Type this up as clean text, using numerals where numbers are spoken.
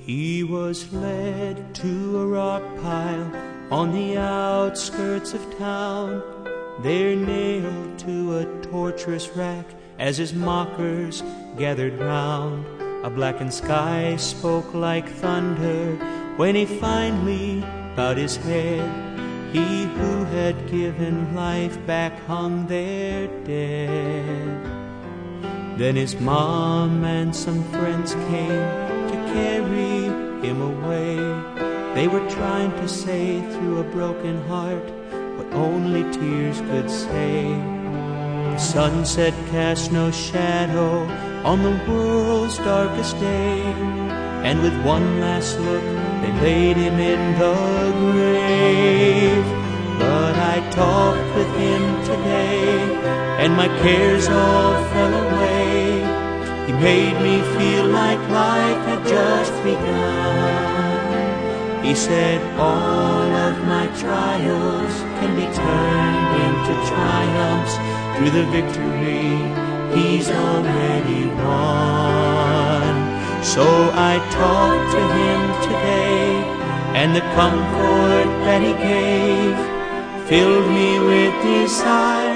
He was led to a rock pile on the outskirts of town, there nailed to a torturous rack as his mockers gathered round. A blackened sky spoke like thunder when he finally bowed his head. He who had given life back hung there dead. Then his mom and some friends came to carry him away. They were trying to say through a broken heart what only tears could say. The sunset cast no shadow on the world's darkest day, and with one last look they laid him in the grave. But I talked with him today, and my cares all fell away. He made me feel like life had just begun. He said all of my trials can be turned into triumphs through the victory he's already won. So I talked to him today, and the comfort that he gave filled me with desire